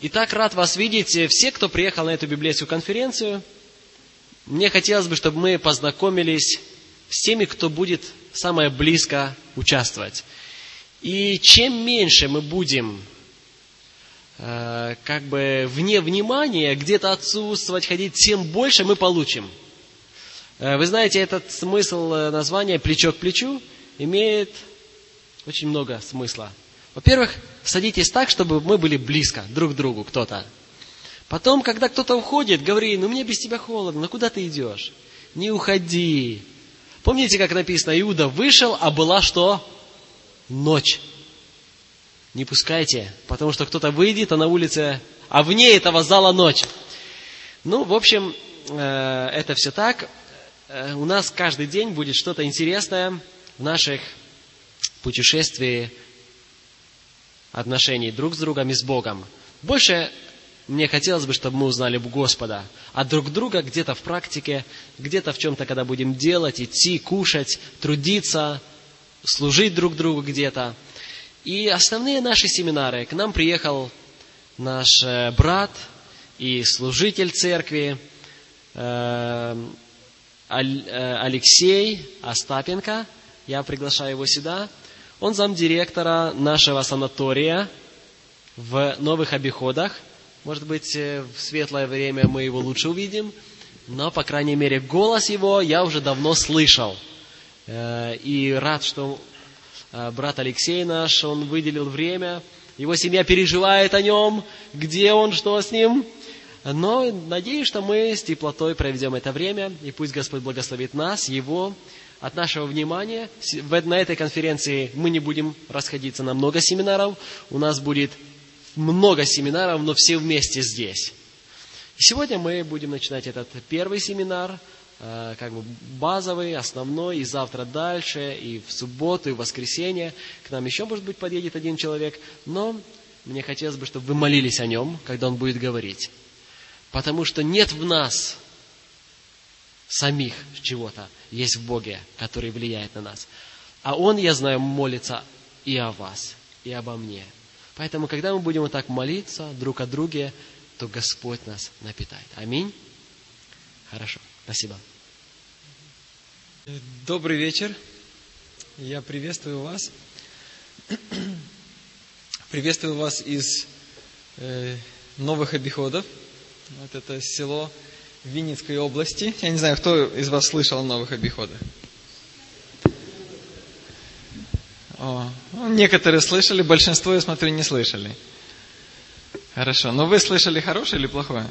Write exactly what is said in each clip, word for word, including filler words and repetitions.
Итак, рад вас видеть. Все, кто приехал на эту библейскую конференцию, мне хотелось бы, чтобы мы познакомились с теми, кто будет самое близко участвовать. И чем меньше мы будем э, как бы вне внимания, где-то отсутствовать, ходить, тем больше мы получим. Э, вы знаете, этот смысл названия «плечо к плечу» имеет очень много смысла. Во-первых, садитесь так, чтобы мы были близко друг к другу, кто-то. Потом, когда кто-то уходит, говори: ну мне без тебя холодно, ну куда ты идешь? Не уходи. Помните, как написано, Иуда вышел, а была что? Ночь. Не пускайте, потому что кто-то выйдет, а на улице, а вне этого зала ночь. Ну, в общем, это все так. У нас каждый день будет что-то интересное в наших путешествиях, отношений друг с другом и с Богом. Больше мне хотелось бы, чтобы мы узнали Господа, а друг друга где-то в практике, где-то в чем-то, когда будем делать, идти, кушать, трудиться, служить друг другу где-то. И основные наши семинары. К нам приехал наш брат и служитель церкви Алексей Остапенко. Я приглашаю его сюда. Он замдиректора нашего санатория в Новых Обиходах. Может быть, в светлое время мы его лучше увидим, но, по крайней мере, голос его я уже давно слышал. И рад, что брат Алексей наш, он выделил время, его семья переживает о нем, где он, что с ним. Но надеюсь, что мы с теплотой проведем это время, и пусть Господь благословит нас, его. От нашего внимания на этой конференции мы не будем расходиться на много семинаров. У нас будет много семинаров, но все вместе здесь. И сегодня мы будем начинать этот первый семинар, как бы базовый, основной, и завтра дальше, и в субботу, и в воскресенье. К нам еще, может быть, подъедет один человек. Но мне хотелось бы, чтобы вы молились о нем, когда он будет говорить. Потому что нет в нас самих чего-то, есть в Боге, который влияет на нас. А Он, я знаю, молится и о вас, и обо мне. Поэтому, когда мы будем вот так молиться друг о друге, то Господь нас напитает. Аминь. Хорошо. Спасибо. Добрый вечер. Я приветствую вас. Приветствую вас из э, Новых Обиходов. Вот это село в Винницкой области. Я не знаю, кто из вас слышал о Новых Обиходах? О, ну, некоторые слышали, большинство, я смотрю, не слышали. Хорошо. Но вы слышали хорошее или плохое?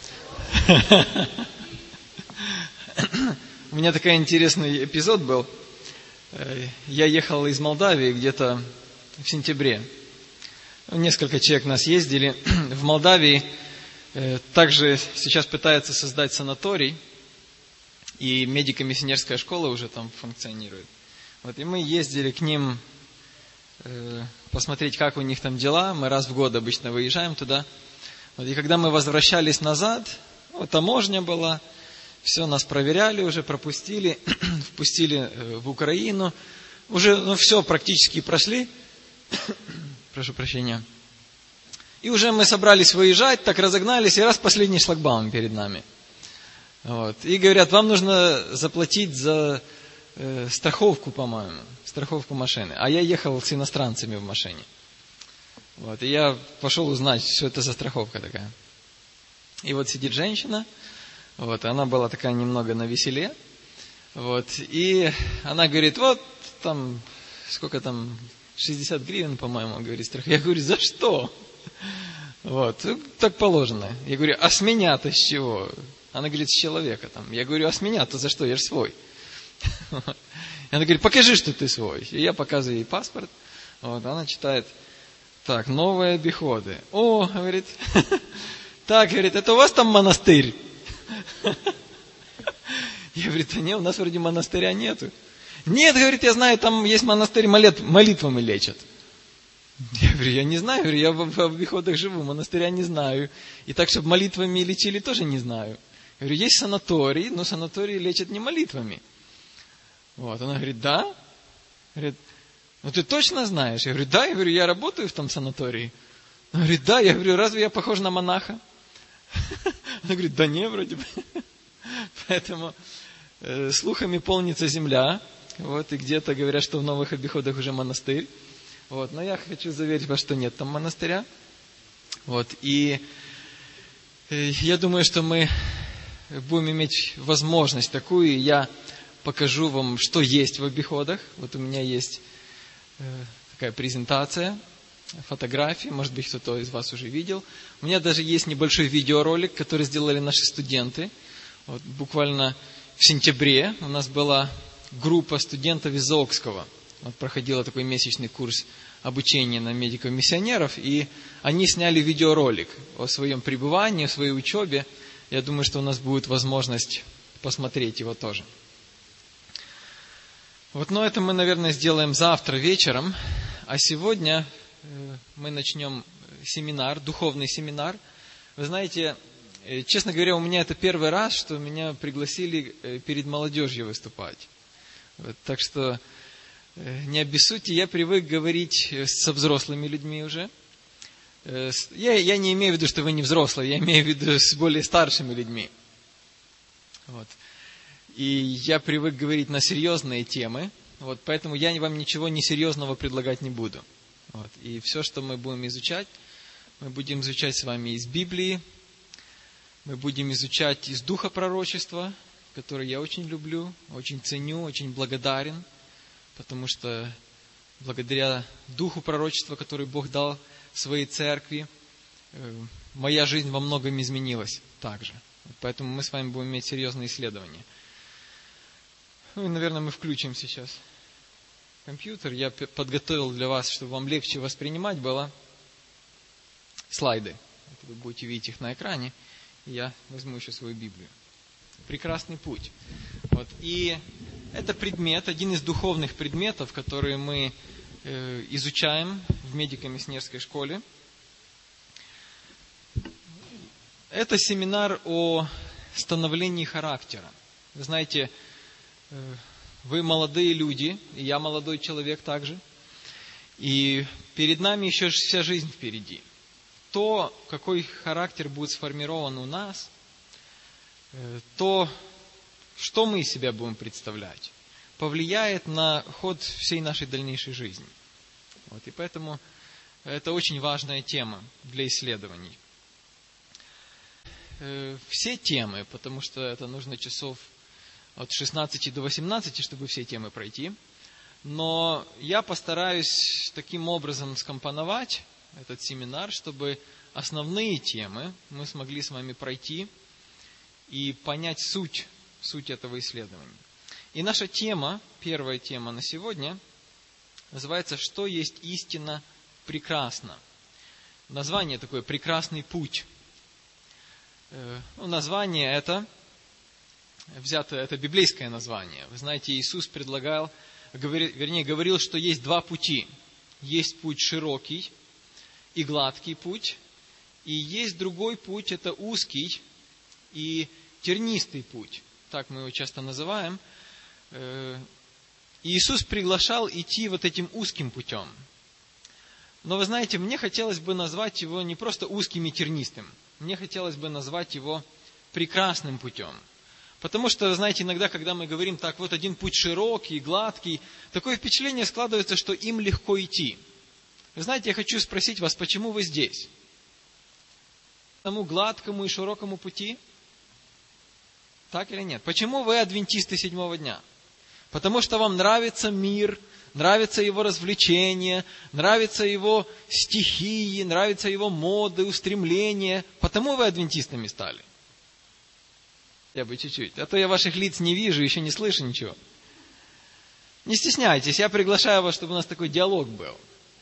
У меня такой интересный эпизод был. Я ехал из Молдавии где-то в сентябре. Несколько человек нас ездили. В Молдавии также сейчас пытаются создать санаторий, и медико-миссионерская школа уже там функционирует. Вот, и мы ездили к ним э, посмотреть, как у них там дела. Мы раз в год обычно выезжаем туда. Вот, и когда мы возвращались назад, вот, таможня была, все, нас проверяли уже, пропустили, впустили в Украину. Уже ну, все практически прошли. Прошу прощения. И уже мы собрались выезжать, так разогнались, и раз последний шлагбаум перед нами. Вот. И говорят, вам нужно заплатить за э, страховку, по-моему, страховку машины. А я ехал с иностранцами в машине. Вот. И я пошел узнать, что это за страховка такая. И вот сидит женщина, вот, она была такая немного навеселе. Вот, и она говорит, вот там, сколько там, шестьдесят гривен, по-моему, говорит, страховка. Я говорю, за что? Вот, так положено. Я говорю, а с меня-то с чего? Она говорит, с человека там. Я говорю, а с меня-то за что? Я же свой. Она говорит, покажи, что ты свой. И я показываю ей паспорт. Вот, она читает, так, Новые Обиходы. О, говорит, так, говорит, это у вас там монастырь? Я говорю, да нет, у нас вроде монастыря нету. Нет, говорит, я знаю, там есть монастырь, молитвами лечат. Я говорю, я не знаю, я в обиходах живу, монастыря не знаю. И так, чтобы молитвами лечили, тоже не знаю. Я говорю, есть санаторий, но санатории лечат не молитвами. Вот, она говорит, да? Говорит, ну ты точно знаешь? Я говорю, да, я говорю, я работаю в том санатории. Он говорит, да. Я говорю, разве я похож на монаха? Она говорит, да не, вроде бы. Поэтому э, слухами полнится земля. Вот, и где-то говорят, что в Новых Обиходах уже монастырь. Вот, но я хочу заверить вас, что нет там монастыря. Вот, и э, я думаю, что мы будем иметь возможность такую, и я покажу вам, что есть в Обиходах. Вот у меня есть э, такая презентация, фотографии, может быть, кто-то из вас уже видел. У меня даже есть небольшой видеоролик, который сделали наши студенты. Вот, буквально в сентябре у нас была группа студентов из Окского. Вот, проходила такой месячный курс обучения на медиков-миссионеров, и они сняли видеоролик о своем пребывании, о своей учебе. Я думаю, что у нас будет возможность посмотреть его тоже. Вот, но это мы, наверное, сделаем завтра вечером. А сегодня мы начнем семинар, духовный семинар. Вы знаете, честно говоря, у меня это первый раз, что меня пригласили перед молодежью выступать. Вот, так что не обессудьте, я привык говорить со взрослыми людьми уже. Я, я не имею в виду, что вы не взрослые, я имею в виду с более старшими людьми. Вот. И я привык говорить на серьезные темы, вот, поэтому я вам ничего несерьезного предлагать не буду. Вот. И все, что мы будем изучать, мы будем изучать с вами из Библии, мы будем изучать из Духа пророчества, который я очень люблю, очень ценю, очень благодарен, потому что благодаря Духу пророчества, который Бог дал своей церкви, моя жизнь во многом изменилась также. Поэтому мы с вами будем иметь серьезные исследования. Ну и, наверное, мы включим сейчас компьютер. Я подготовил для вас, чтобы вам легче воспринимать было, слайды. Вы будете видеть их на экране. Я возьму еще свою Библию. Прекрасный путь. Вот. И это предмет, один из духовных предметов, которые мы э, изучаем в медико-миссионерской школе. Это семинар о становлении характера. Вы знаете, э, вы молодые люди, и я молодой человек также. И перед нами еще вся жизнь впереди. То, какой характер будет сформирован у нас, то, что мы из себя будем представлять, повлияет на ход всей нашей дальнейшей жизни. Вот, и поэтому это очень важная тема для исследований. Все темы, потому что это нужно часов от шестнадцати до восемнадцати, чтобы все темы пройти. Но я постараюсь таким образом скомпоновать этот семинар, чтобы основные темы мы смогли с вами пройти и понять суть, суть этого исследования. И наша тема, первая тема на сегодня, называется «Что есть истина прекрасно?». Название такое «Прекрасный путь». Ну, название это, взято, это библейское название. Вы знаете, Иисус предлагал, говори, вернее, говорил, что есть два пути. Есть путь широкий и гладкий путь, и есть другой путь, это узкий и тернистый путь. Так мы его часто называем. И Иисус приглашал идти вот этим узким путем. Но вы знаете, мне хотелось бы назвать его не просто узким и тернистым. Мне хотелось бы назвать его прекрасным путем. Потому что, вы знаете, иногда, когда мы говорим так, вот один путь широкий, гладкий, такое впечатление складывается, что им легко идти. Вы знаете, я хочу спросить вас, почему вы здесь? Тому гладкому и широкому пути? Так или нет? Почему вы адвентисты седьмого дня? Потому что вам нравится мир, нравится его развлечения, нравятся его стихии, нравятся его моды, устремления. Потому вы адвентистами стали. Я бы чуть-чуть. А то я ваших лиц не вижу, еще не слышу ничего. Не стесняйтесь, я приглашаю вас, чтобы у нас такой диалог был.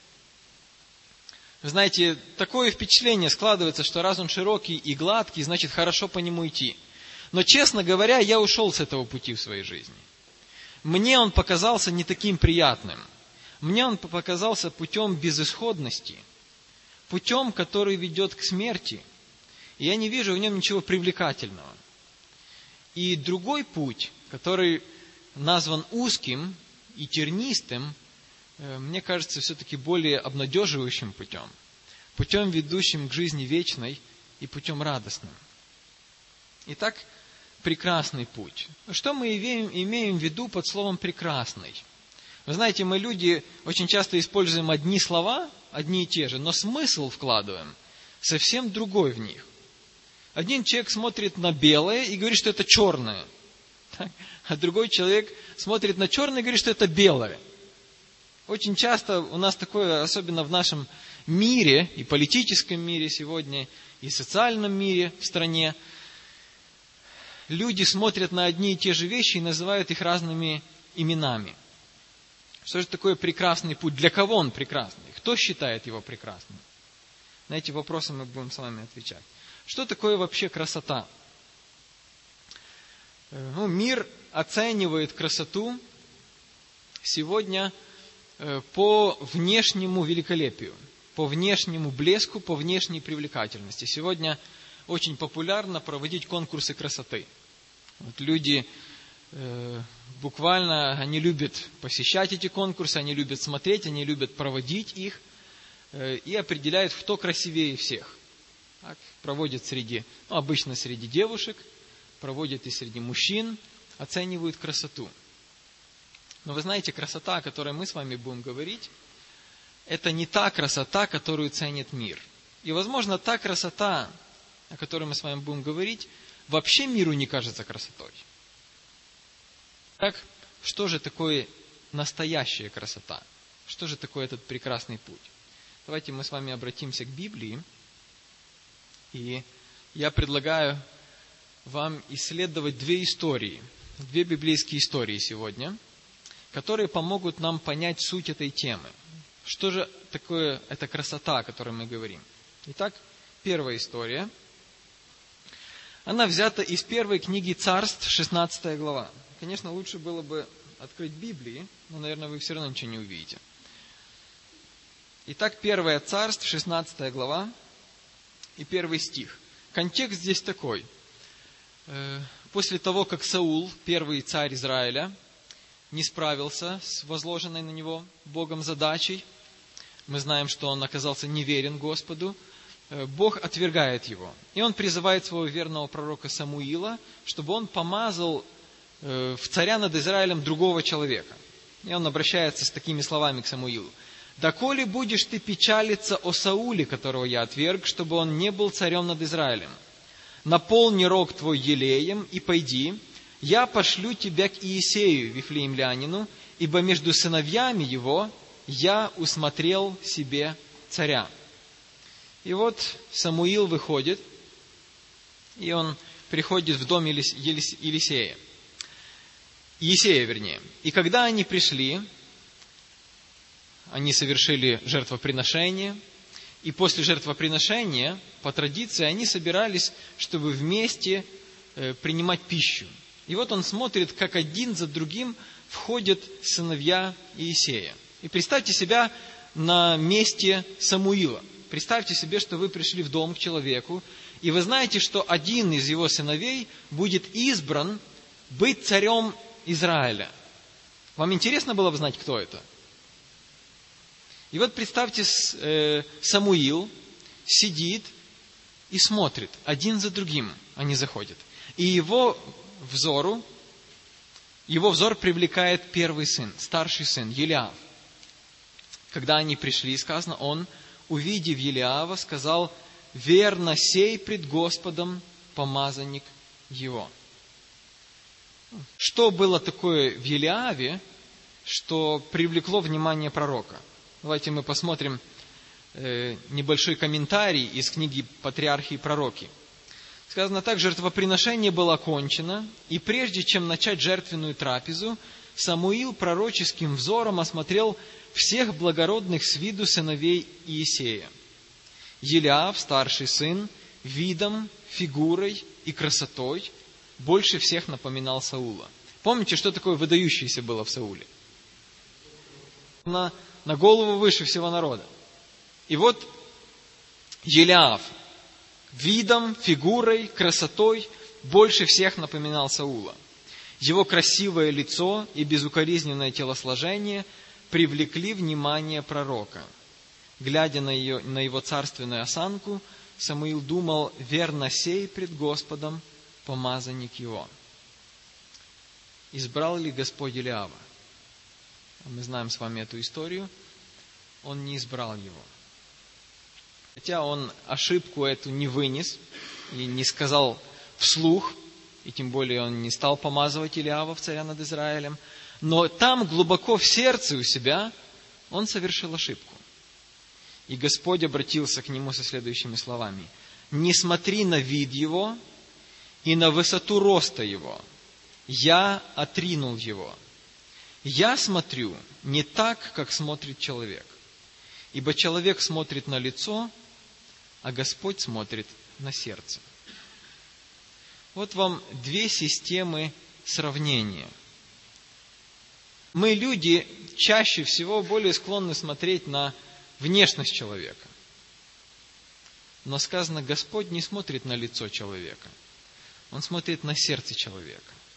Вы знаете, такое впечатление складывается, что раз он широкий и гладкий, значит хорошо по нему идти. Но, честно говоря, я ушел с этого пути в своей жизни. Мне он показался не таким приятным. Мне он показался путем безысходности, путем, который ведет к смерти. И я не вижу в нем ничего привлекательного. И другой путь, который назван узким и тернистым, мне кажется, все-таки более обнадеживающим путем. путем, ведущим к жизни вечной и путем радостным. Итак, прекрасный путь. Что мы имеем, имеем в виду под словом «прекрасный»? Вы знаете, мы, люди, очень часто используем одни слова, одни и те же, но смысл вкладываем совсем другой в них. Один человек смотрит на белое и говорит, что это черное. А другой человек смотрит на черное и говорит, что это белое. Очень часто у нас такое, особенно в нашем мире, и политическом мире сегодня, и социальном мире в стране, люди смотрят на одни и те же вещи и называют их разными именами. Что же такое прекрасный путь? Для кого он прекрасный? Кто считает его прекрасным? На эти вопросы мы будем с вами отвечать. Что такое вообще красота? Ну, мир оценивает красоту сегодня по внешнему великолепию, по внешнему блеску, по внешней привлекательности. Сегодня очень популярно проводить конкурсы красоты. Вот люди э, буквально, они любят посещать эти конкурсы, они любят смотреть, они любят проводить их э, и определяют, кто красивее всех. Так, проводят среди, ну, обычно среди девушек, проводят и среди мужчин, оценивают красоту. Но вы знаете, красота, о которой мы с вами будем говорить, это не та красота, которую ценит мир. И, возможно, та красота, о которой мы с вами будем говорить, вообще миру не кажется красотой. Так, что же такое настоящая красота? Что же такое этот прекрасный путь? Давайте мы с вами обратимся к Библии. И я предлагаю вам исследовать две истории, две библейские истории сегодня, которые помогут нам понять суть этой темы. Что же такое эта красота, о которой мы говорим? Итак, первая история. Она взята из первой книги Царств, шестнадцатая глава. Конечно, лучше было бы открыть Библии, но, наверное, вы все равно ничего не увидите. Итак, первая Царств, шестнадцатая глава и первый стих. Контекст здесь такой. После того, как Саул, первый царь Израиля, не справился с возложенной на него Богом задачей, мы знаем, что он оказался неверен Господу, Бог отвергает его. И он призывает своего верного пророка Самуила, чтобы он помазал в царя над Израилем другого человека. И он обращается с такими словами к Самуилу. «Доколе будешь ты печалиться о Сауле, которого я отверг, чтобы он не был царем над Израилем? Наполни рог твой елеем и пойди, я пошлю тебя к Иисею, вифлеемлянину, ибо между сыновьями его я усмотрел себе царя». И вот Самуил выходит, и он приходит в дом Елисея. Иисея, вернее. И когда они пришли, они совершили жертвоприношение, и после жертвоприношения, по традиции, они собирались, чтобы вместе принимать пищу. И вот он смотрит, как один за другим входят сыновья Иисея. И представьте себя на месте Самуила. Представьте себе, что вы пришли в дом к человеку, и вы знаете, что один из его сыновей будет избран быть царем Израиля. Вам интересно было бы знать, кто это? И вот представьте, Самуил сидит и смотрит, один за другим они заходят. И его взору, его взор привлекает первый сын, старший сын, Елиав. Когда они пришли, сказано, он, увидев Елиава, сказал: «Верно сей пред Господом помазанник его». Что было такое в Елиаве, что привлекло внимание пророка? Давайте мы посмотрим э, небольшой комментарий из книги «Патриархи и пророки». Сказано так: жертвоприношение было окончено, и прежде чем начать жертвенную трапезу, Самуил пророческим взором осмотрел всех благородных с виду сыновей Иисея. Елиав, старший сын, видом, фигурой и красотой больше всех напоминал Саула. Помните, что такое выдающееся было в Сауле? На, на голову выше всего народа. И вот Елиав видом, фигурой, красотой больше всех напоминал Саула. Его красивое лицо и безукоризненное телосложение привлекли внимание пророка. глядя на, ее, на его царственную осанку, Самуил думал: верно сей пред Господом помазанник его. Избрал ли Господь Илиава? Мы знаем с вами эту историю. Он не избрал его. Хотя он ошибку эту не вынес и не сказал вслух, и тем более он не стал помазывать Илиава в царя над Израилем, но там глубоко в сердце у себя он совершил ошибку. И Господь обратился к нему со следующими словами: «Не смотри на вид его и на высоту роста его. Я отринул его. Я смотрю не так, как смотрит человек. Ибо человек смотрит на лицо, а Господь смотрит на сердце». Вот вам две системы сравнения. Мы, люди, чаще всего более склонны смотреть на внешность человека. Но сказано, Господь не смотрит на лицо человека. Он смотрит на сердце человека.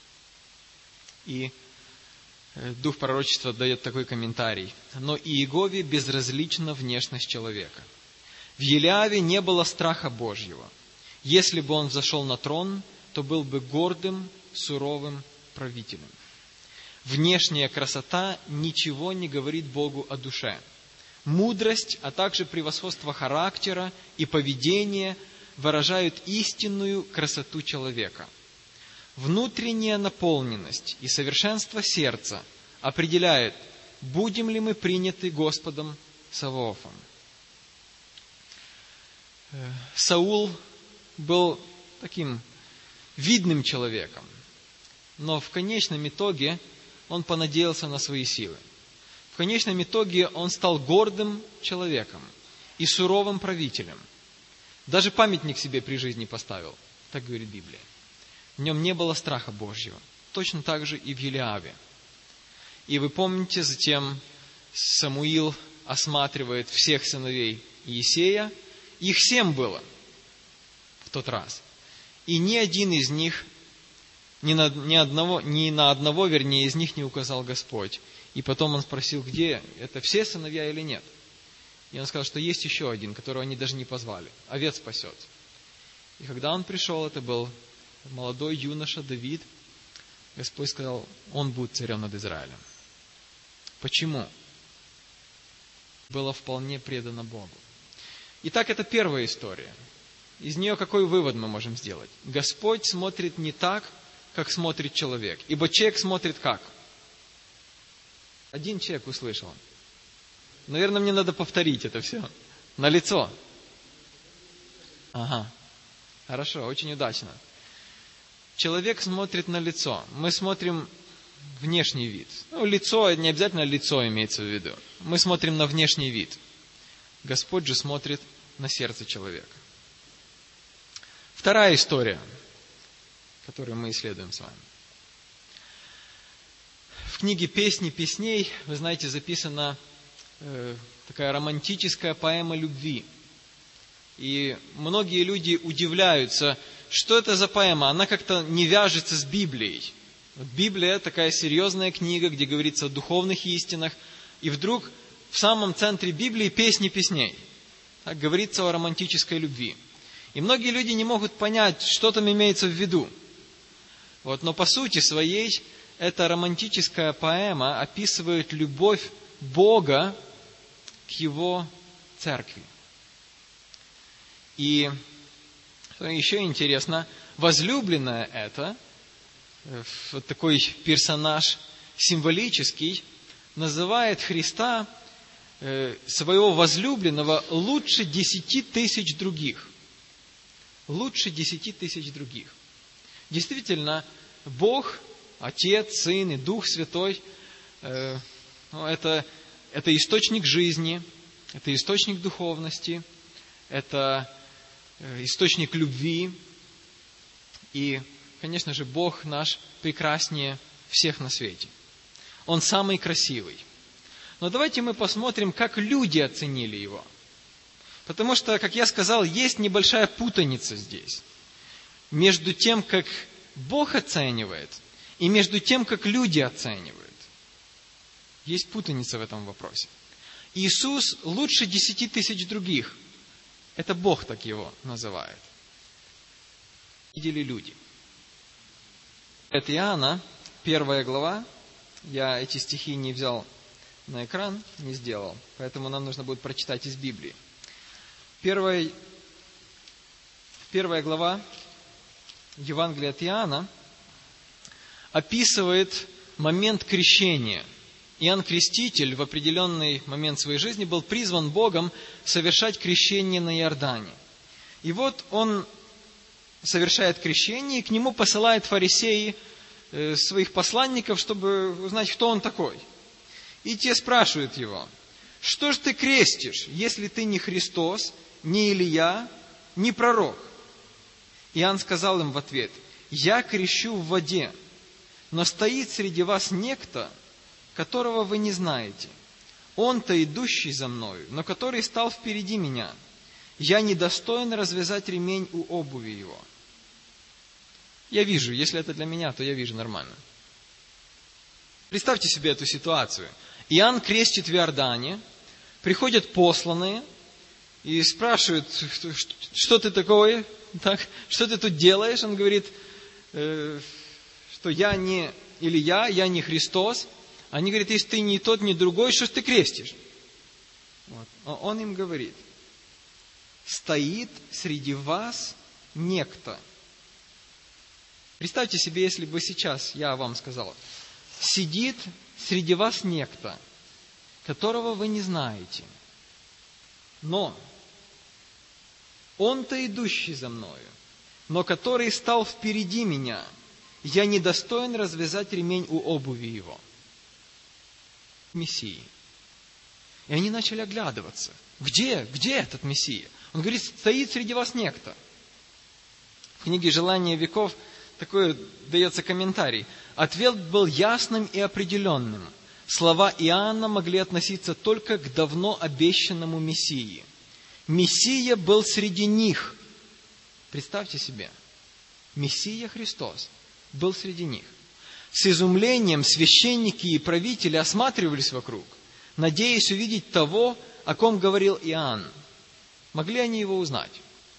И Дух пророчества дает такой комментарий: «Но Иегове безразлична внешность человека. В Елиаве не было страха Божьего. Если бы он взошел на трон, то был бы гордым, суровым правителем. Внешняя красота ничего не говорит Богу о душе. Мудрость, а также превосходство характера и поведения выражают истинную красоту человека. Внутренняя наполненность и совершенство сердца определяет, будем ли мы приняты Господом Саваофом». Саул был таким видным человеком, но в конечном итоге он понадеялся на свои силы. В конечном итоге он стал гордым человеком и суровым правителем. Даже памятник себе при жизни поставил, так говорит Библия. В нем не было страха Божьего. Точно так же и в Елиаве. И вы помните, затем Самуил осматривает всех сыновей Иисея. Их семь было в тот раз. И ни один из них, ни на, ни одного, ни на одного, вернее, из них не указал Господь. И потом он спросил, где это, все сыновья или нет. И он сказал, что есть еще один, которого они даже не позвали. Овец пасет. И когда он пришел, это был молодой юноша Давид. Господь сказал, он будет царем над Израилем. Почему? Было вполне предано Богу. Итак, это первая история. Из нее какой вывод мы можем сделать? Господь смотрит не так, как смотрит человек. Ибо человек смотрит как? Один человек услышал. Наверное, мне надо повторить это все. На лицо. Ага. Хорошо, очень удачно. Человек смотрит на лицо. Мы смотрим внешний вид. Ну, лицо, не обязательно лицо имеется в виду. Мы смотрим на внешний вид. Господь же смотрит на сердце человека. Вторая история, которую мы исследуем с вами. В книге «Песни песней», вы знаете, записана э, такая романтическая поэма любви. И многие люди удивляются, что это за поэма. Она как-то не вяжется с Библией. Вот Библия такая серьезная книга, где говорится о духовных истинах. И вдруг в самом центре Библии «Песни песней». Так говорится о романтической любви. И многие люди не могут понять, что там имеется в виду. Вот, но по сути своей эта романтическая поэма описывает любовь Бога к Его церкви. И еще интересно, возлюбленная это, вот такой персонаж символический, называет Христа, своего возлюбленного, лучше десяти тысяч других. Лучше десяти тысяч других. Действительно, Бог, Отец, Сын и Дух Святой, э, ну, это, это источник жизни, это источник духовности, это э, источник любви. И, конечно же, Бог наш прекраснее всех на свете. Он самый красивый. Но давайте мы посмотрим, как люди оценили Его. Потому что, как я сказал, есть небольшая путаница здесь. Между тем, как Бог оценивает, и между тем, как люди оценивают. Есть путаница в этом вопросе. Иисус лучше десяти тысяч других. Это Бог так его называет. Видели люди. Это Иоанна, первая глава. Я эти стихи не взял на экран, не сделал, поэтому нам нужно будет прочитать из Библии. Первая, первая глава Евангелия от Иоанна описывает момент крещения. Иоанн Креститель в определенный момент своей жизни был призван Богом совершать крещение на Иордане. И вот он совершает крещение, и к нему посылают фарисеи своих посланников, чтобы узнать, кто он такой. И те спрашивают его: что ж ты крестишь, если ты не Христос, не Илия, не пророк? Иоанн сказал им в ответ: я крещу в воде, но стоит среди вас некто, которого вы не знаете. Он-то идущий за мною, но который стал впереди меня. Я недостоин развязать ремень у обуви его. Я вижу, если это для меня, то я вижу нормально. Представьте себе эту ситуацию. Иоанн крестит в Иордане, приходят посланные и спрашивают: что ты такое, так, что ты тут делаешь? Он говорит, э, что я не Илия, я не Христос. Они говорят: если ты не тот, не другой, что ж ты крестишь? Вот. Он им говорит: стоит среди вас некто. Представьте себе, если бы сейчас я вам сказал: сидит среди вас некто, которого вы не знаете, но он-то идущий за мною, но который стал впереди меня, я недостоин развязать ремень у обуви его. Мессии. И они начали оглядываться. Где? Где этот Мессия? Он говорит: стоит среди вас некто. В книге «Желание веков» такой дается комментарий. Ответ был ясным и определенным. Слова Иоанна могли относиться только к давно обещанному Мессии. Мессия был среди них. Представьте себе. Мессия Христос был среди них. С изумлением священники и правители осматривались вокруг, надеясь увидеть того, о ком говорил Иоанн. Могли они его узнать?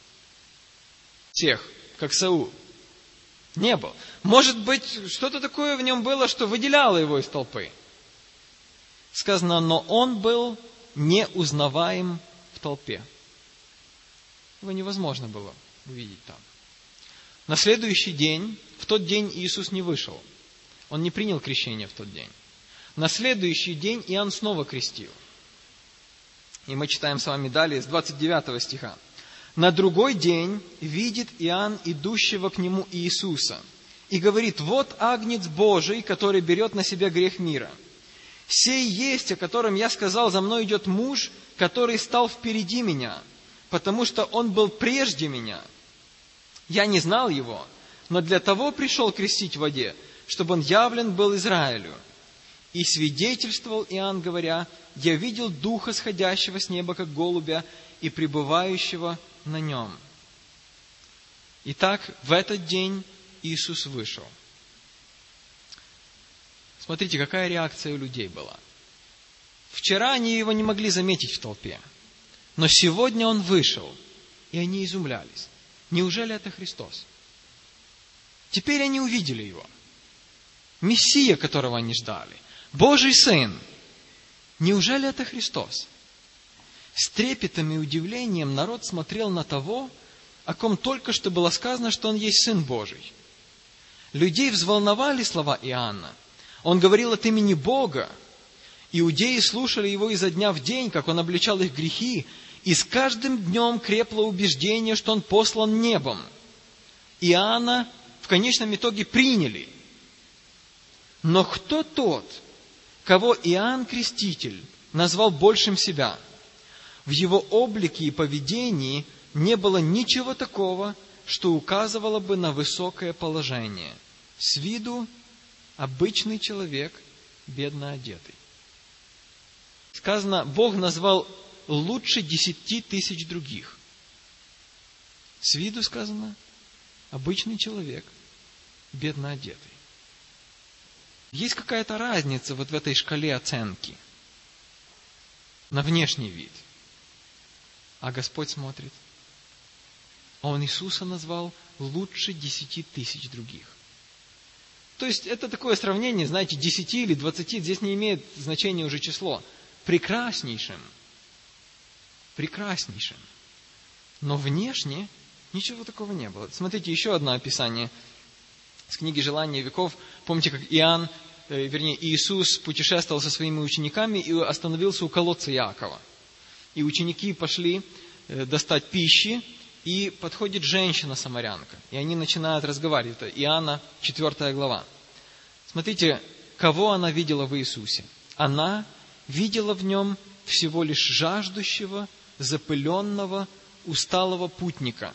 Всех, как Саул. Не было. Может быть, что-то такое в нем было, что выделяло его из толпы. Сказано: но он был неузнаваем в толпе. Его невозможно было увидеть там. На следующий день, в тот день Иисус не вышел. Он не принял крещение в тот день. На следующий день Иоанн снова крестил. И мы читаем с вами далее с двадцать девятого стиха. На другой день видит Иоанн идущего к нему Иисуса и говорит: вот агнец Божий, который берет на себя грех мира. Сей есть, о котором я сказал: за мной идет муж, который стал впереди меня, потому что он был прежде меня. Я не знал его, но для того пришел крестить в воде, чтобы он явлен был Израилю. И свидетельствовал Иоанн, говоря: я видел Духа, сходящего с неба, как голубя, и пребывающего на нем. Итак, в этот день Иисус вышел. Смотрите, какая реакция у людей была. Вчера они его не могли заметить в толпе, но сегодня он вышел, и они изумлялись. Неужели это Христос? Теперь они увидели его. Мессия, которого они ждали. Божий Сын. Неужели это Христос? С трепетом и удивлением народ смотрел на того, о ком только что было сказано, что он есть Сын Божий. Людей взволновали слова Иоанна. Он говорил от имени Бога. Иудеи слушали его изо дня в день, как он обличал их грехи, и с каждым днем крепло убеждение, что он послан небом. Иоанна в конечном итоге приняли. Но кто тот, кого Иоанн Креститель назвал большим себя? В его облике и поведении не было ничего такого, что указывало бы на высокое положение. С виду обычный человек, бедно одетый. Сказано, Бог назвал лучше десяти тысяч других. С виду сказано, обычный человек, бедно одетый. Есть какая-то разница вот в этой шкале оценки. на внешний вид. А Господь смотрит. А Он Иисуса назвал лучше десяти тысяч других. То есть это такое сравнение, знаете, десяти или двадцати, здесь не имеет значения уже число. Прекраснейшим. Прекраснейшим. Но внешне ничего такого не было. Смотрите, еще одно описание с книги «Желания веков». Помните, как Иоанн, э, вернее, Иисус путешествовал со своими учениками и остановился у колодца Иакова. И ученики пошли э, достать пищи, и подходит женщина-самарянка. И они начинают разговаривать. Это Иоанна, четвёртая глава. Смотрите, кого она видела в Иисусе. Она видела в нем всего лишь жаждущего, запыленного, усталого путника.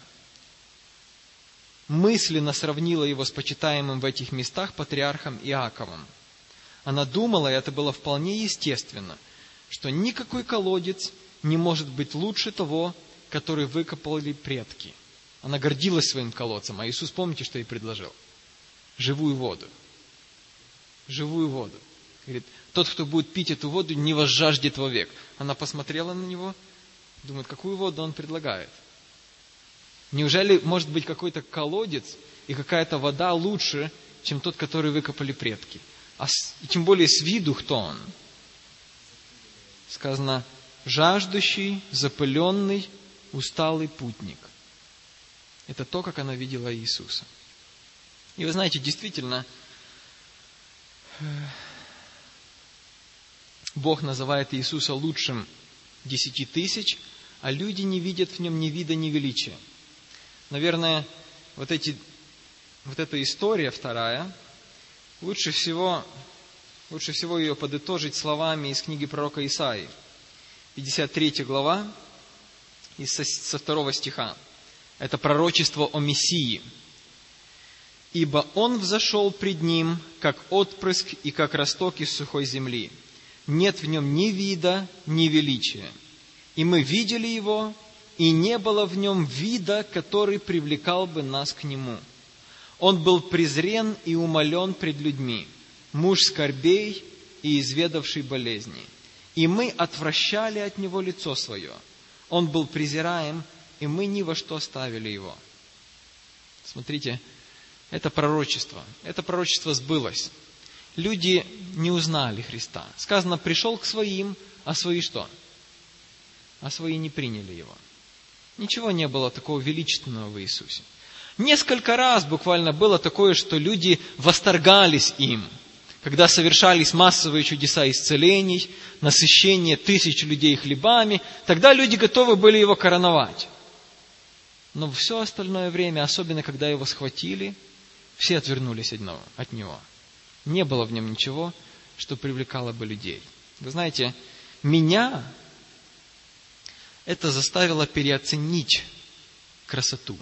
Мысленно сравнила его с почитаемым в этих местах патриархом Иаковом. Она думала, и это было вполне естественно, что никакой колодец не может быть лучше того, который выкопали предки. Она гордилась своим колодцем, а Иисус, помните, что ей предложил? Живую воду. Живую воду. Говорит, тот, кто будет пить эту воду, не возжаждет вовек. Она посмотрела на него, думает, какую воду он предлагает. Неужели может быть какой-то колодец и какая-то вода лучше, чем тот, который выкопали предки? А с, и тем более с виду кто он? Сказано, жаждущий, запыленный, усталый путник. Это то, как она видела Иисуса. И вы знаете, действительно, Бог называет Иисуса лучшим десяти тысяч, а люди не видят в нем ни вида, ни величия. Наверное, вот, эти, вот эта история вторая, лучше всего, лучше всего ее подытожить словами из книги пророка Исаии. пятьдесят третья глава, и со второго стиха. Это пророчество о Мессии. «Ибо Он взошел пред Ним, как отпрыск и как росток из сухой земли. Нет в Нем ни вида, ни величия. И мы видели Его, и не было в Нем вида, который привлекал бы нас к Нему. Он был презрен и умолен пред людьми, муж скорбей и изведавший болезни. И мы отвращали от Него лицо Свое. Он был презираем, и мы ни во что ставили Его». Смотрите, это пророчество. Это пророчество сбылось. Люди не узнали Христа. Сказано, пришел к своим, а свои что? А свои не приняли Его. Ничего не было такого величественного в Иисусе. Несколько раз буквально было такое, что люди восторгались им, когда совершались массовые чудеса исцелений, насыщение тысяч людей хлебами, тогда люди готовы были Его короновать. Но все остальное время, особенно когда Его схватили, все отвернулись от Него. Не было в Нем ничего, что привлекало бы людей. Вы знаете, меня это заставило переоценить красоту.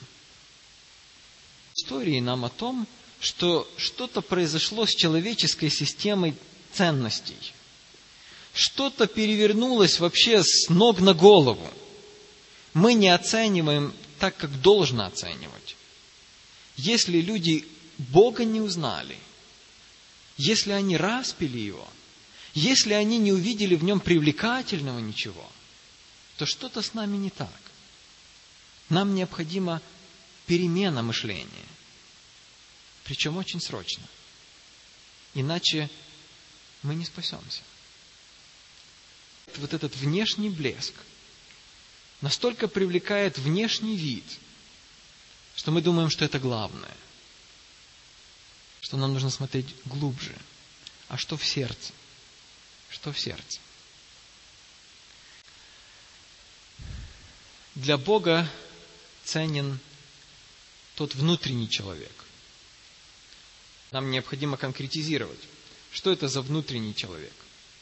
Истории нам о том, что что-то произошло с человеческой системой ценностей. Что-то перевернулось вообще с ног на голову. Мы не оцениваем так, как должно оценивать. Если люди Бога не узнали, если они распяли Его, если они не увидели в Нем привлекательного ничего, то что-то с нами не так. Нам необходима перемена мышления. Причем очень срочно. Иначе мы не спасемся. Вот этот внешний блеск настолько привлекает внешний вид, что мы думаем, что это главное. Что нам нужно смотреть глубже. А что в сердце? Что в сердце? Для Бога ценен тот внутренний человек. Нам необходимо конкретизировать, что это за внутренний человек.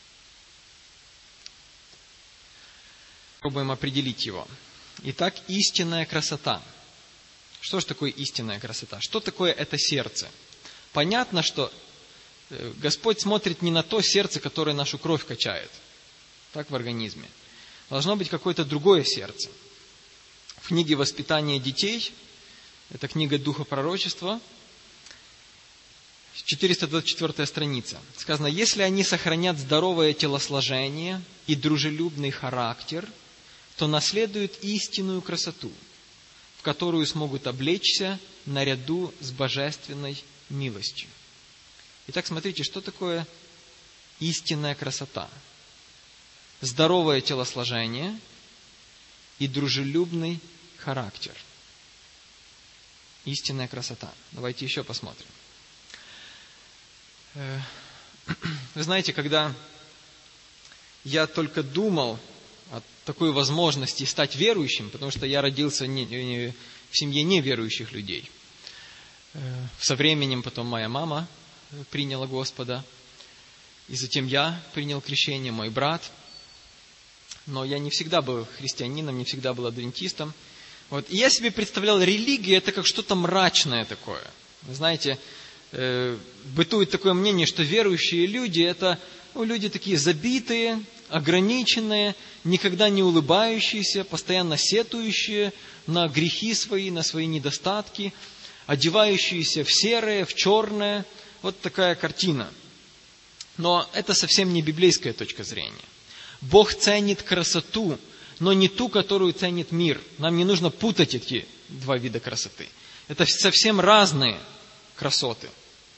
Попробуем определить его. Итак, истинная красота. Что же такое истинная красота? Что такое это сердце? Понятно, что Господь смотрит не на то сердце, которое нашу кровь качает, так в организме. Должно быть какое-то другое сердце. В книге «Воспитание детей», это книга Духа пророчества, четыреста двадцать четвёртая страница. Сказано: если они сохранят здоровое телосложение и дружелюбный характер, то наследуют истинную красоту, в которую смогут облечься наряду с божественной милостью. Итак, смотрите, что такое истинная красота? Здоровое телосложение и дружелюбный характер. Истинная красота. Давайте еще посмотрим. Вы знаете, когда я только думал о такой возможности стать верующим, потому что я родился не, не, в семье неверующих людей. Со временем потом моя мама приняла Господа, и затем я принял крещение, мой брат. Но я не всегда был христианином, не всегда был адвентистом. Вот. И я себе представлял, религия это как что-то мрачное такое. Вы знаете, э, бытует такое мнение, что верующие люди это ну, люди такие забитые, ограниченные, никогда не улыбающиеся, постоянно сетующие на грехи свои, на свои недостатки, одевающиеся в серое, в черное. Вот такая картина. Но это совсем не библейская точка зрения. Бог ценит красоту, но не ту, которую ценит мир. Нам не нужно путать эти два вида красоты. Это совсем разные красоты.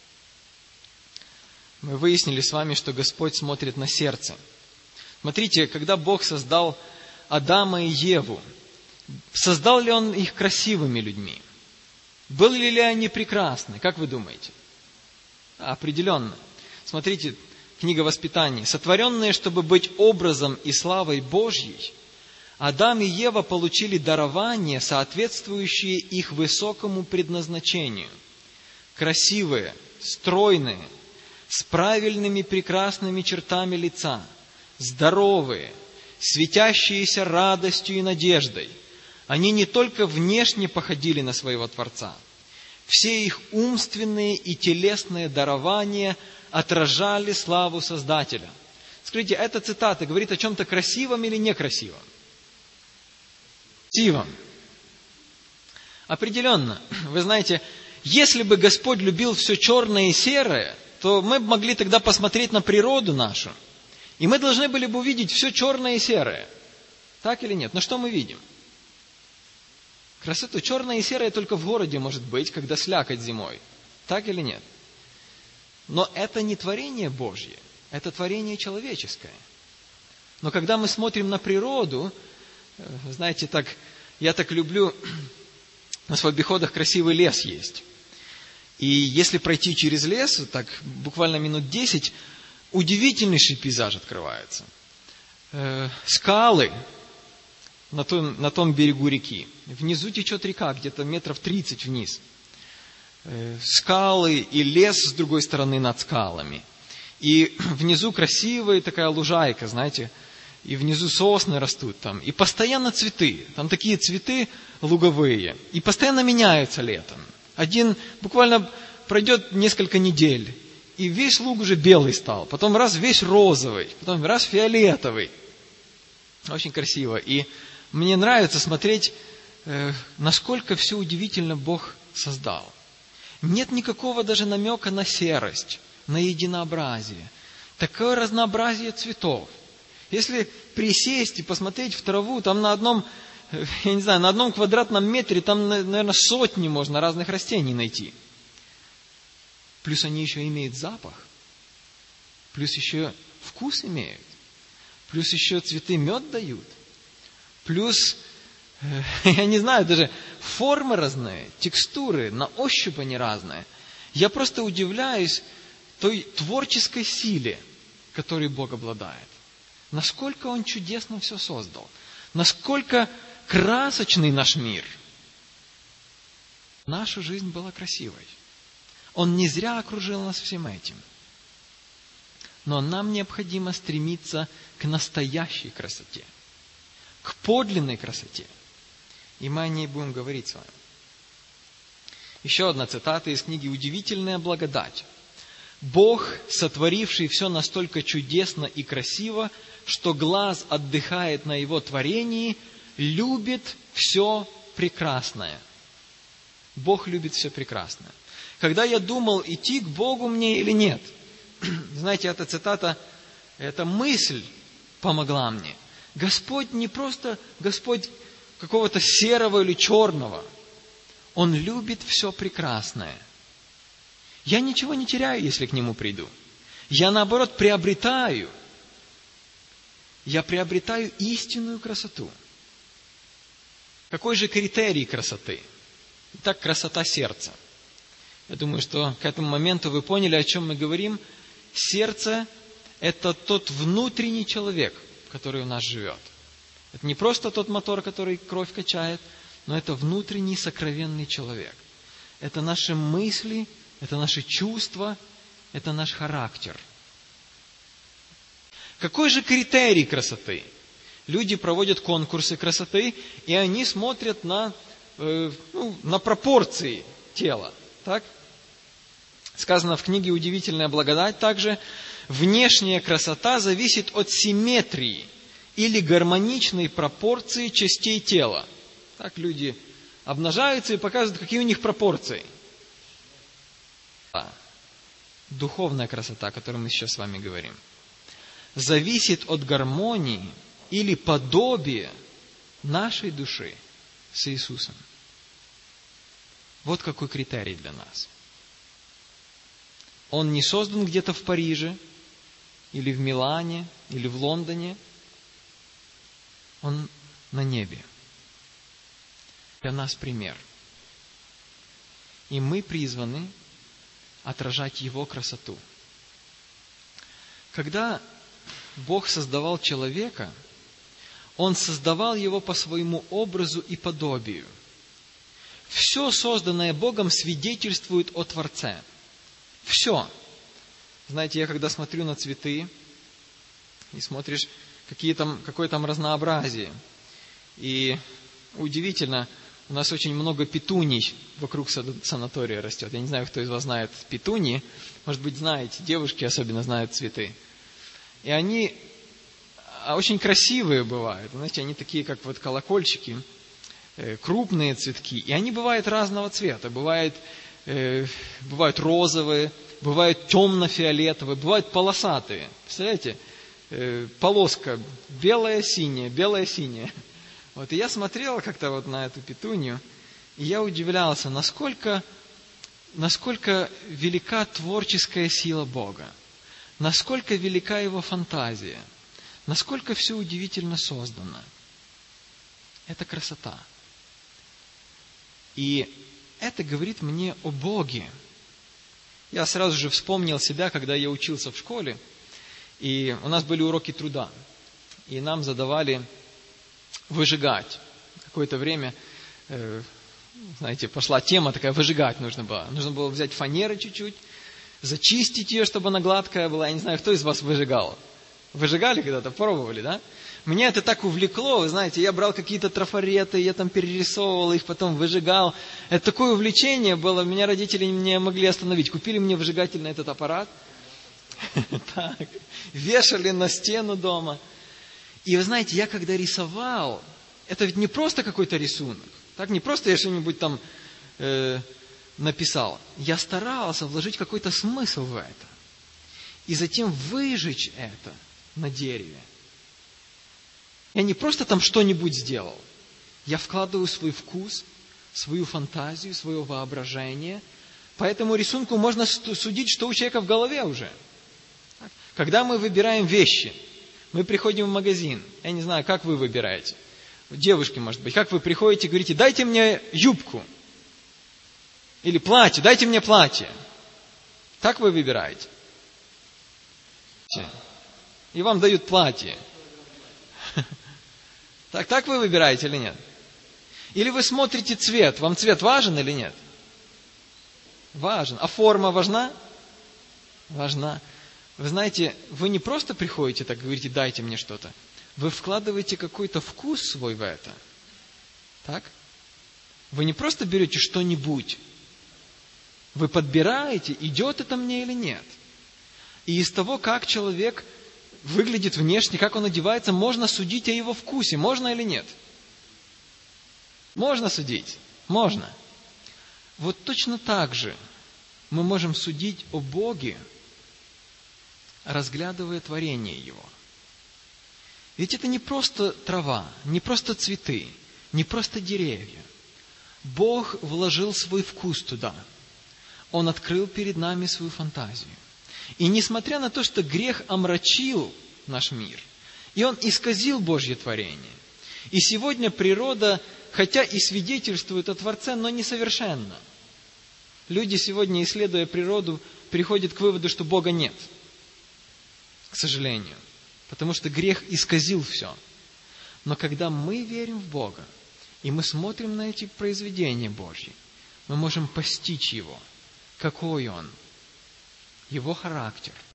Мы выяснили с вами, что Господь смотрит на сердце. Смотрите, когда Бог создал Адама и Еву, создал ли Он их красивыми людьми? Были ли они прекрасны? Как вы думаете? Определенно. Смотрите, книга Воспитания. Сотворенные, чтобы быть образом и славой Божьей, Адам и Ева получили дарования, соответствующие их высокому предназначению. Красивые, стройные, с правильными прекрасными чертами лица, здоровые, светящиеся радостью и надеждой. Они не только внешне походили на своего Творца. Все их умственные и телесные дарования отражали славу Создателя. Скажите, эта цитата говорит о чем-то красивом или некрасивом? Красивом. Определенно. Вы знаете, если бы Господь любил все черное и серое, то мы бы могли тогда посмотреть на природу нашу, и мы должны были бы увидеть все черное и серое. Так или нет? Но что мы видим? Красоту черное и серое только в городе может быть, когда слякоть зимой. Так или нет? Но это не творение Божье, это творение человеческое. Но когда мы смотрим на природу, знаете, так, я так люблю, на в обиходах красивый лес есть. И если пройти через лес, так буквально минут десять, удивительнейший пейзаж открывается. Э, скалы на том, на том берегу реки. Внизу течет река, где-то метров тридцать вниз. Э, скалы и лес с другой стороны над скалами. И внизу красивая такая лужайка, знаете, и внизу сосны растут там. И постоянно цветы. Там такие цветы луговые. И постоянно меняются летом. Один буквально пройдет несколько недель, и весь луг уже белый стал. Потом раз весь розовый, потом раз фиолетовый. Очень красиво. И мне нравится смотреть, э, насколько все удивительно Бог создал. Нет никакого даже намека на серость, на единообразие. Такое разнообразие цветов. Если присесть и посмотреть в траву, там на одном, я не знаю, на одном квадратном метре, там, наверное, сотни можно разных растений найти. Плюс они еще имеют запах. Плюс еще вкус имеют. Плюс еще цветы мед дают. Плюс, я не знаю, даже формы разные, текстуры, на ощупь они разные. Я просто удивляюсь той творческой силе, которой Бог обладает. Насколько Он чудесно все создал. Насколько красочный наш мир. Наша жизнь была красивой. Он не зря окружил нас всем этим. Но нам необходимо стремиться к настоящей красоте. К подлинной красоте. И мы о ней будем говорить с вами. Еще одна цитата из книги «Удивительная благодать». Бог, сотворивший все настолько чудесно и красиво, что глаз отдыхает на Его творении, любит все прекрасное. Бог любит все прекрасное. когда я думал, идти к Богу мне или нет. Знаете, эта цитата, эта мысль помогла мне. Господь не просто Господь какого-то серого или черного. Он любит все прекрасное. Я ничего не теряю, если к Нему приду. Я, наоборот, приобретаю. Я приобретаю истинную красоту. Какой же критерий красоты? Итак, красота сердца. Я думаю, что к этому моменту вы поняли, о чем мы говорим. Сердце – это тот внутренний человек, который у нас живет. Это не просто тот мотор, который кровь качает, но это внутренний сокровенный человек. Это наши мысли, это наши чувства, это наш характер. Какой же критерий красоты? Люди проводят конкурсы красоты, и они смотрят на, э, ну, на пропорции тела. Так? Сказано в книге «Удивительная благодать» также, внешняя красота зависит от симметрии или гармоничной пропорции частей тела. Так люди обнажаются и показывают, какие у них пропорции. Духовная красота, о которой мы сейчас с вами говорим, зависит от гармонии или подобия нашей души с Иисусом. Вот какой критерий для нас. Он не создан где-то в Париже, или в Милане, или в Лондоне. Он на небе. Для нас пример. И мы призваны отражать Его красоту. Когда Бог создавал человека, Он создавал его по своему образу и подобию. Все, созданное Богом, свидетельствует о Творце. Все. Знаете, я когда смотрю на цветы, и смотришь, какие там, какое там разнообразие. И удивительно, у нас очень много петуний вокруг санатория растет. Я не знаю, кто из вас знает петунии. Может быть, знаете, девушки особенно знают цветы. И они очень красивые бывают. Знаете, они такие, как вот колокольчики, крупные цветки. И они бывают разного цвета. Бывают, э, бывают розовые, бывают темно-фиолетовые, бывают полосатые. Представляете? Э, полоска белая, синяя, белая, синяя. Вот, и я смотрел как-то вот на эту петунью, и я удивлялся, насколько, насколько велика творческая сила Бога. Насколько велика Его фантазия. Насколько все удивительно создано. Это красота. И это говорит мне о Боге. Я сразу же вспомнил себя, когда я учился в школе, и у нас были уроки труда. И нам задавали выжигать. Какое-то время, э, знаете, пошла тема такая, выжигать нужно было. Нужно было взять фанеры чуть-чуть, зачистить ее, чтобы она гладкая была. Я не знаю, кто из вас выжигал. Выжигали когда-то, пробовали, да? Меня это так увлекло, вы знаете, я брал какие-то трафареты, я там перерисовывал их, потом выжигал. Это такое увлечение было, меня родители не могли остановить. Купили мне выжигательный этот аппарат, так, вешали на стену дома. И вы знаете, я когда рисовал, это ведь не просто какой-то рисунок, так, не просто я что-нибудь там э, написал. Я старался вложить какой-то смысл в это. И затем выжечь это на дереве. Я не просто там что-нибудь сделал. Я вкладываю свой вкус, свою фантазию, свое воображение. По этому рисунку можно судить, что у человека в голове уже. Когда мы выбираем вещи, мы приходим в магазин. Я не знаю, как вы выбираете. Девушки, может быть, как вы приходите и говорите, дайте мне юбку. Или платье, дайте мне платье. Так вы выбираете. И вам дают платье. Так, так вы выбираете или нет? Или вы смотрите цвет. Вам цвет важен или нет? Важен. А форма важна? Важна. Вы знаете, вы не просто приходите так, говорите, дайте мне что-то. Вы вкладываете какой-то вкус свой в это. Так? Вы не просто берете что-нибудь. Вы подбираете, идет это мне или нет. И из того, как человек выглядит внешне, как он одевается, можно судить о его вкусе. Можно или нет? Можно судить. Можно. Вот точно так же мы можем судить о Боге, разглядывая творение Его. Ведь это не просто трава, не просто цветы, не просто деревья. Бог вложил свой вкус туда. Он открыл перед нами свою фантазию. И несмотря на то, что грех омрачил наш мир, и он исказил Божье творение, и сегодня природа, хотя и свидетельствует о Творце, но несовершенна. Люди сегодня, исследуя природу, приходят к выводу, что Бога нет. К сожалению. Потому что грех исказил все. Но когда мы верим в Бога, и мы смотрим на эти произведения Божьи, мы можем постичь Его. Какой Он? Его характер.